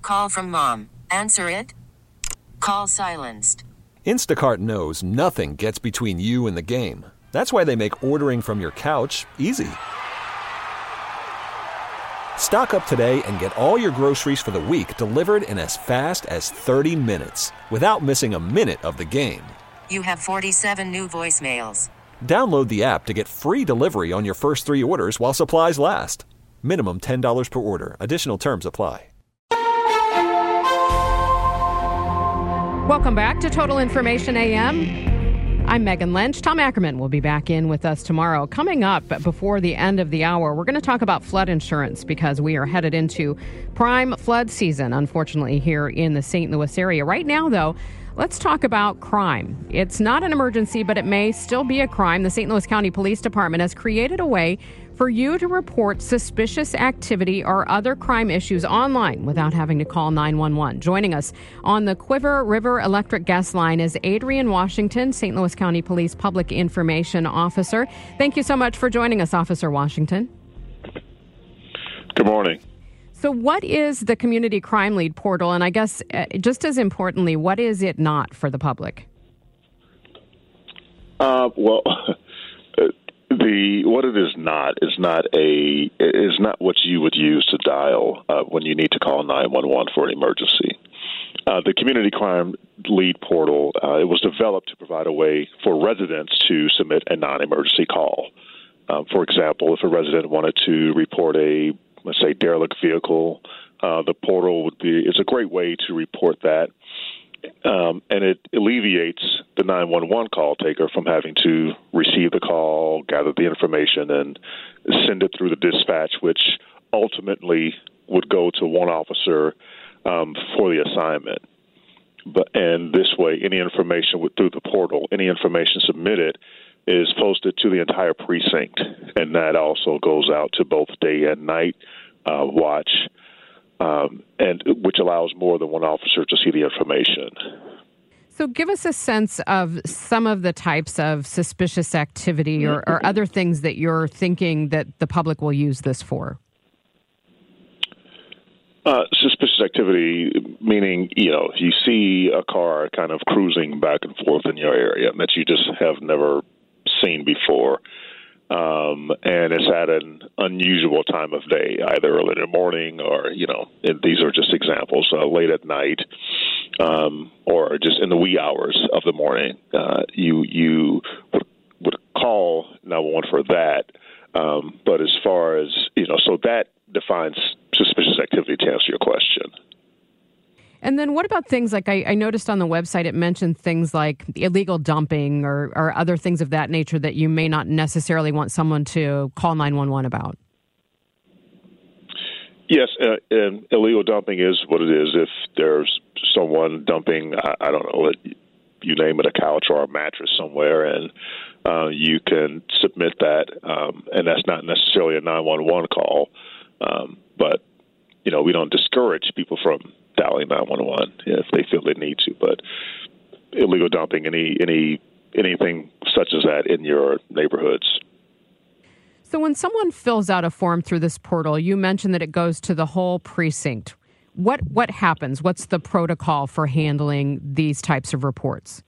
Call from mom. Answer it. Call silenced. Instacart knows nothing gets between you and the game. That's why they make ordering from your couch easy. Stock up today and get all your groceries for the week delivered in as fast as 30 minutes without missing a minute of the game. You have 47 new voicemails. Download the app to get free delivery on your first 3 orders while supplies last. Minimum $10 per order. Additional terms apply. Welcome back to Total Information AM. I'm Megan Lynch. Tom Ackerman will be back in with us tomorrow. Coming up before the end of the hour, we're going to talk about flood insurance because we are headed into prime flood season, unfortunately, here in the St. Louis area. Right now, though, let's talk about crime. It's not an emergency, but it may still be a crime. The St. Louis County Police Department has created a way for you to report suspicious activity or other crime issues online without having to call 911. Joining us on the Quiver River Electric Guest Line is Adrian Washington, St. Louis County Police Public Information Officer. Thank you so much for joining us, Officer Washington. Good morning. So what is the Community Crime Lead portal? And I guess just as importantly, what is it not for the public? What it is not what you would use to dial when you need to call 911 for an emergency. The Community Crime Lead portal, it was developed to provide a way for residents to submit a non-emergency call. For example, if a resident wanted to report a, let's say, derelict vehicle, the portal it's a great way to report that. And it alleviates the 911 call taker from having to receive the call, gather the information, and send it through the dispatch, which ultimately would go to one officer for the assignment. And this way, any information through the portal, any information submitted is posted to the entire precinct, and that also goes out to both day and night watch. And which allows more than one officer to see the information. So give us a sense of some of the types of suspicious activity or other things that you're thinking that the public will use this for. Suspicious activity, meaning, if you see a car kind of cruising back and forth in your area that you just have never seen before. And it's at an unusual time of day, either early in the morning or, these are just examples, late at night, or just in the wee hours of the morning. You would call 911 for that. But as far as, so that defines suspicious activity to answer your question. And then what about things like I noticed on the website, it mentioned things like illegal dumping or other things of that nature that you may not necessarily want someone to call 911 about? Yes, and illegal dumping is what it is. If there's someone dumping, I don't know, you name it, a couch or a mattress somewhere, and you can submit that, and that's not necessarily a 911 call, but, we don't discourage people from dialing 911 if they feel they need to, but illegal dumping, anything such as that in your neighborhoods. So when someone fills out a form through this portal, you mentioned that it goes to the whole precinct. What happens? What's the protocol for handling these types of reports?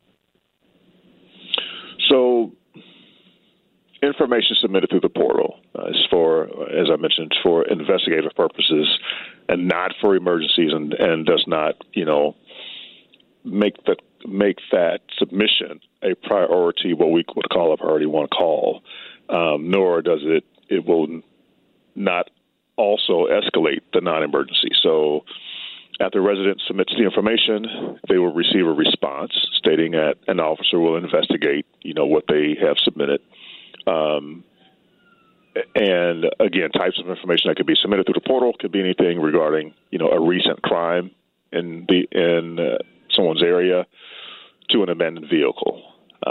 So information submitted through the portal is for, as I mentioned, for investigative purposes and not for emergencies, and does not, make that submission a priority, what we would call a priority one call, nor does it will not also escalate the non-emergency. So after a resident submits the information, they will receive a response stating that an officer will investigate, what they have submitted. And again, types of information that could be submitted through the portal could be anything regarding, a recent crime in someone's area to an abandoned vehicle.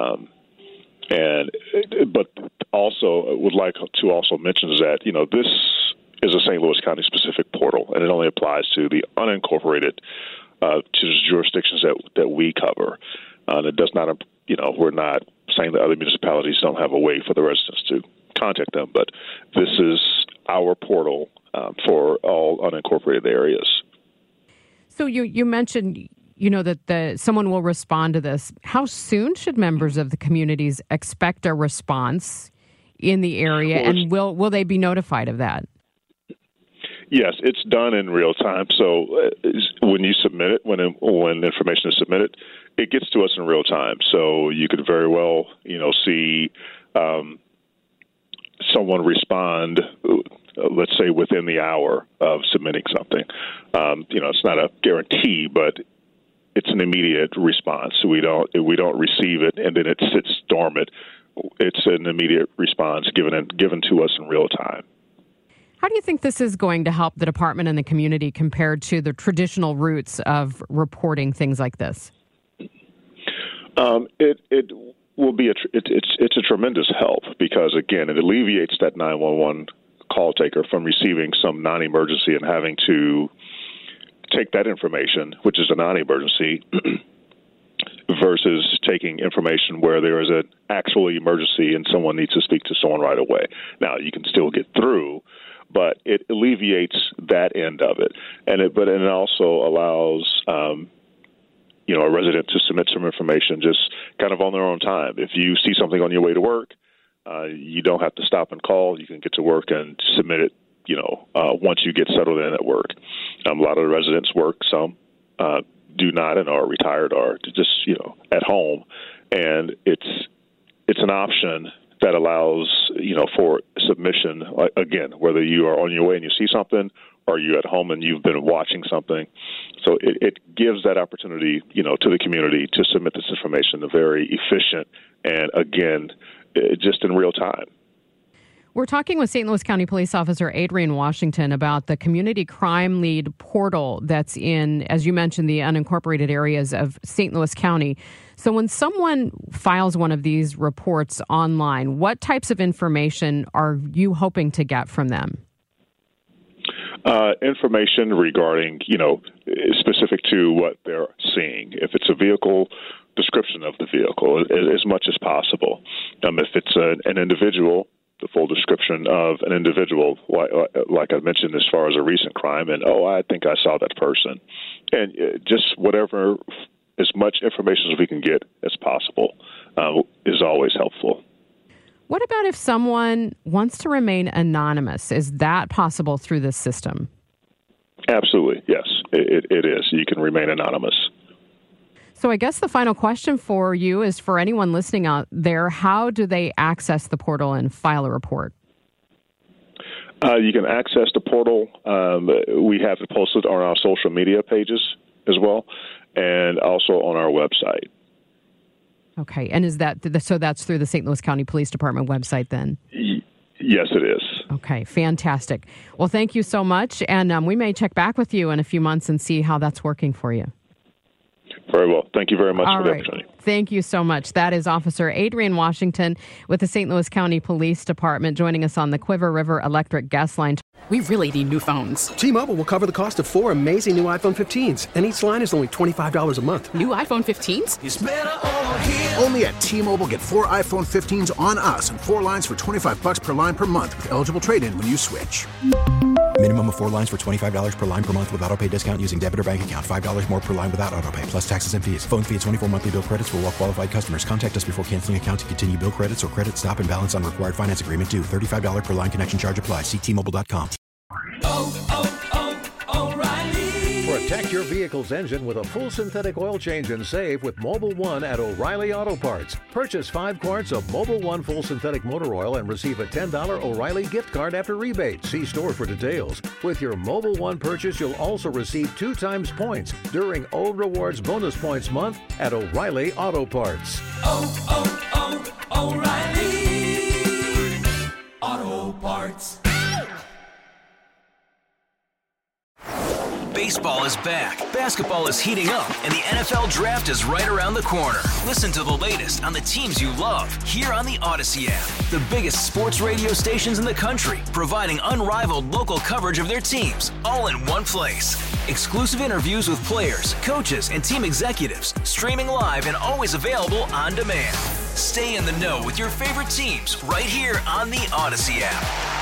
But also would like to also mention is that, this is a St. Louis County specific portal, and it only applies to the unincorporated jurisdictions that we cover. And it does not, we're not saying that other municipalities don't have a way for the residents to contact them, but this is our portal for all unincorporated areas. So you mentioned, that someone will respond to this. How soon should members of the communities expect a response in the area, and will they be notified of that? Yes, it's done in real time. So when you submit it, when information is submitted, it gets to us in real time. So you could very well, see someone respond, let's say within the hour of submitting something. It's not a guarantee, but it's an immediate response. We don't receive it and then it sits dormant. It's an immediate response given to us in real time. How do you think this is going to help the department and the community compared to the traditional routes of reporting things like this? It will be it's a tremendous help because, again, it alleviates that 911 call taker from receiving some non-emergency and having to take that information, which is a non-emergency, versus taking information where there is an actual emergency and someone needs to speak to someone right away. Now, you can still get through, but it alleviates that end of it, and it also allows a resident to submit some information just kind of on their own time. If you see something on your way to work, you don't have to stop and call. You can get to work and submit it. Once you get settled in at work, a lot of the residents work. Some do not and are retired or just at home, and it's an option that allows, for submission, again, whether you are on your way and you see something or you're at home and you've been watching something. So it gives that opportunity, to the community to submit this information very efficient and, again, just in real time. We're talking with St. Louis County Police Officer Adrian Washington about the Community Crime Lead portal that's in, as you mentioned, the unincorporated areas of St. Louis County. So when someone files one of these reports online, what types of information are you hoping to get from them? Information regarding, specific to what they're seeing. If it's a vehicle, description of the vehicle as much as possible. If it's an individual, the full description of an individual, like I mentioned, as far as a recent crime, and, I think I saw that person. And just whatever, as much information as we can get as possible is always helpful. What about if someone wants to remain anonymous? Is that possible through this system? Absolutely, yes, it is. You can remain anonymous. So I guess the final question for you is for anyone listening out there, how do they access the portal and file a report? You can access the portal. We have it posted on our social media pages as well, and also on our website. Okay, and is that so? That's through the St. Louis County Police Department website then? Yes, it is. Okay, fantastic. Well, thank you so much, and we may check back with you in a few months and see how that's working for you. Very well. Thank you very much for the opportunity. Thank you so much. That is Officer Adrian Washington with the St. Louis County Police Department joining us on the Quiver River Electric Gas Line. We really need new phones. T-Mobile will cover the cost of 4 amazing new iPhone 15s, and each line is only $25 a month. New iPhone 15s? It's better over here. Only at T-Mobile, get 4 iPhone 15s on us and 4 lines for $25 per line per month with eligible trade-in when you switch. Minimum of 4 lines for $25 per line per month with autopay discount using debit or bank account. $5 more per line without autopay, plus taxes and fees. Phone fee at 24 monthly bill credits for well-qualified customers. Contact us before canceling account to continue bill credits or credit stop and balance on required finance agreement due. $35 per line connection charge applies. See T-Mobile.com. O'Reilly. Protect your vehicle's engine with a full synthetic oil change and save with Mobil 1 at O'Reilly Auto Parts. Purchase 5 quarts of Mobil 1 full synthetic motor oil and receive a $10 O'Reilly gift card after rebate. See store for details. With your Mobil 1 purchase, you'll also receive 2 times points during O Rewards Bonus Points Month at O'Reilly Auto Parts. O'Reilly Auto Parts. Baseball is back, basketball is heating up, and the NFL Draft is right around the corner. Listen to the latest on the teams you love here on the Odyssey app. The biggest sports radio stations in the country, providing unrivaled local coverage of their teams, all in one place. Exclusive interviews with players, coaches, and team executives, streaming live and always available on demand. Stay in the know with your favorite teams right here on the Odyssey app.